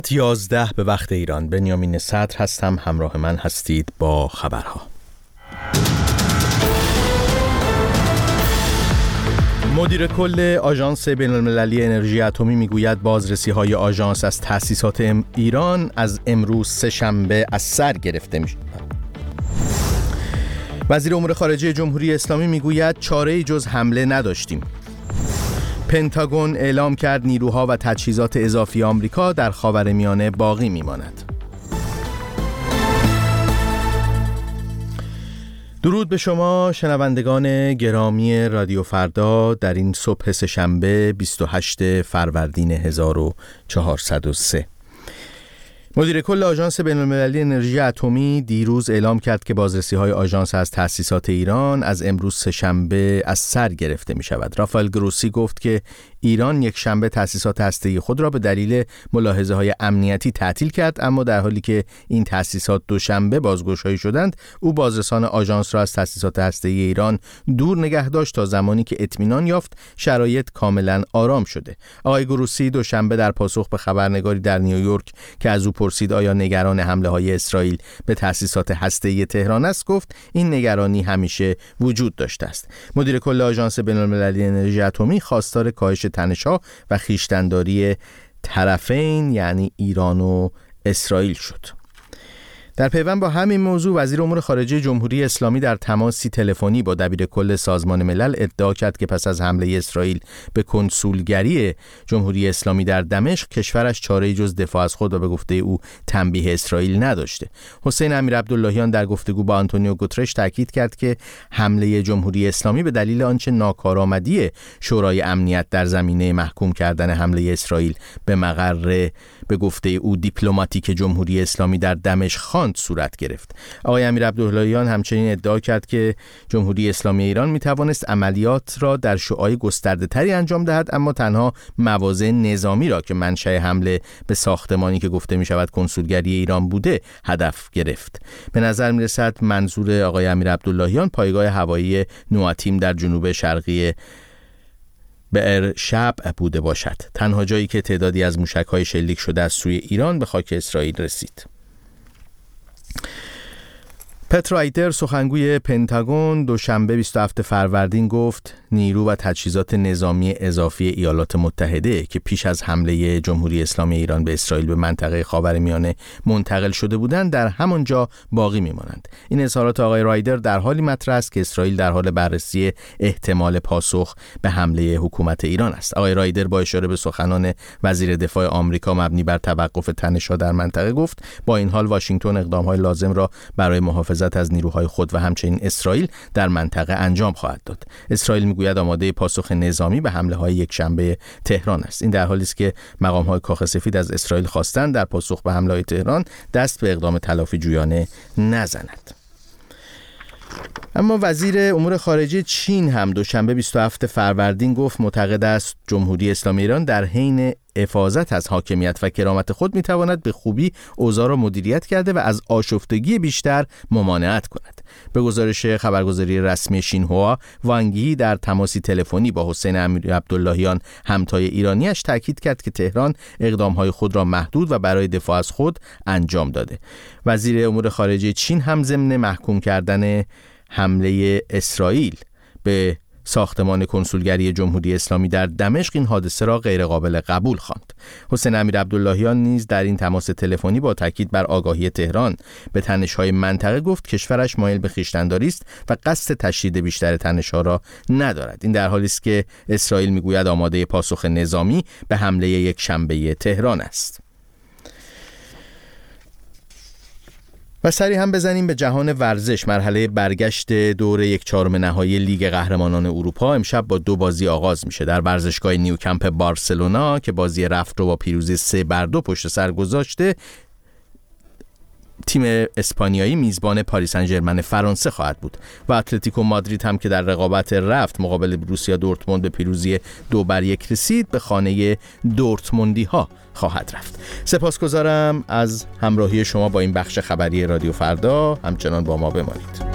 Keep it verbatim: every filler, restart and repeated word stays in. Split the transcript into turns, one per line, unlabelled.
یازده به وقت ایران. بنیامین صدر هستم، همراه من هستید با خبرها. مدیر کل آژانس بین‌المللی انرژی اتمی میگوید بازرسی‌های آژانس از تأسیسات ایران از امروز سه شنبه از سر گرفته می‌شود. وزیر امور خارجه جمهوری اسلامی میگوید چاره‌ای جز حمله نداشتیم. پنتاگون اعلام کرد نیروها و تجهیزات اضافی آمریکا در خاورمیانه باقی میماند. درود به شما شنوندگان گرامی رادیو فردا در این صبح سه‌شنبه بیست و هشتم فروردین هزار و چهارصد و سه. مدیر کل آژانس بین‌المللی انرژی اتمی دیروز اعلام کرد که بازرسی‌های آژانس از تأسیسات ایران از امروز سه شنبه از سر گرفته می شود. رافائل گروسی گفت که ایران یک شنبه تأسیسات هسته‌ای خود را به دلیل ملاحظه‌های امنیتی تعطیل کرد، اما در حالی که این تأسیسات دوشنبه بازگشایی شدند، او بازرسان آژانس را از تأسیسات هسته‌ای ایران دور نگه داشت تا زمانی که اطمینان یافت شرایط کاملا آرام شده. آقای گروسی دوشنبه در پاسخ به خبرنگاری در نیویورک که از او پرسید آیا نگران حمله‌های اسرائیل به تأسیسات هسته‌ای تهران است، گفت این نگرانی همیشه وجود داشته است. مدیر کل آژانس بین‌المللی انرژی اتمی خواستار کاهش تنش‌ها و خویشتن‌داری طرفین یعنی ایران و اسرائیل شد. در پیوند با همین موضوع وزیر امور خارجه جمهوری اسلامی در تماسی تلفنی با دبیر کل سازمان ملل ادعا کرد که پس از حمله اسرائیل به کنسولگری جمهوری اسلامی در دمشق کشورش چاره‌ای جز دفاع از خود و به گفته او تنبیه اسرائیل نداشته. حسین امیرعبداللهیان در گفتگو با آنتونیو گوترش تاکید کرد که حمله جمهوری اسلامی به دلیل آنچه ناکارآمدی شورای امنیت در زمینه محکوم کردن حمله اسرائیل به مقر به گفته او دیپلماتیک جمهوری اسلامی در دمشق خواند صورت گرفت. آقای امیرعبداللهیان همچنین ادعا کرد که جمهوری اسلامی ایران می توانست عملیات را در شعاع گسترده تری انجام دهد، اما تنها مواضع نظامی را که منشأ حمله به ساختمانی که گفته می شود کنسولگری ایران بوده هدف گرفت. به نظر می رسد منظور آقای امیرعبداللهیان پایگاه هوایی نواتیم در جنوب شرقی بئر شبع بوده باشد، تنها جایی که تعدادی از موشک‌های شلیک شده از سوی ایران به خاک اسرائیل رسید. پت رایدر سخنگوی پنتاگون دوشنبه بیست و هفتم فروردین گفت نیرو و تجهیزات نظامی اضافی ایالات متحده که پیش از حمله جمهوری اسلامی ایران به اسرائیل به منطقه خاورمیانه منتقل شده بودند در همانجا باقی میمانند. این اظهارات آقای رایدر در حالی مطرح است که اسرائیل در حال بررسی احتمال پاسخ به حمله حکومت ایران است. آقای رایدر با اشاره به سخنان وزیر دفاع آمریکا مبنی بر توقف تنش‌ها در منطقه گفت با این حال واشنگتن اقدام‌های لازم را برای محافظت از نیروهای خود و همچنین اسرائیل در منطقه انجام خواهد داد. اسرائیل میگوید آماده پاسخ نظامی به حمله‌های یک شنبه تهران است. این در حالی است که مقام‌های کاخ سفید از اسرائیل خواستند در پاسخ به حمله‌های تهران دست به اقدام تلافی جویانه نزند. اما وزیر امور خارجه چین هم دوشنبه بیست و هفتم فروردین گفت معتقد است جمهوری اسلامی ایران در حین حفاظت از حاکمیت و کرامت خود میتواند به خوبی اوضاع را مدیریت کرده و از آشفتگی بیشتر ممانعت کند. به گزارش خبرگزاری رسمی شینهوا، وانگ یی در تماسی تلفنی با حسین امیرعبداللهیان همتای ایرانیش تاکید کرد که تهران اقدامهای خود را محدود و برای دفاع از خود انجام داده. وزیر امور خارجه چین هم ضمن محکوم کردن حمله اسرائیل به ساختمان کنسولگری جمهوری اسلامی در دمشق این حادثه را غیرقابل قبول خواند. حسین امیرعبداللهیان نیز در این تماس تلفنی با تاکید بر آگاهی تهران به تنش‌های منطقه گفت کشورش مایل به خویشتن‌داری است و قصد تشدید بیشتر تنش‌ها را ندارد. این در حالی است که اسرائیل میگوید آماده پاسخ نظامی به حمله یک شنبه تهران است. و سری هم بزنیم به جهان ورزش. مرحله برگشت دور یک چهارم نهایی لیگ قهرمانان اروپا امشب با دو بازی آغاز میشه. در ورزشگاه نیوکمپ بارسلونا که بازی رفت رو با پیروزی سه بر دو پشت سر گذاشته، تیم اسپانیایی میزبان پاریس سن ژرمن فرانسه خواهد بود و اتلتیکو مادرید هم که در رقابت رفت مقابل بروسیا دورتموند به پیروزی دو بر یک رسید به خانه دورتموندی ها خواهد رفت. سپاسگزارم از همراهی شما با این بخش خبری رادیو فردا. همچنان با ما بمانید.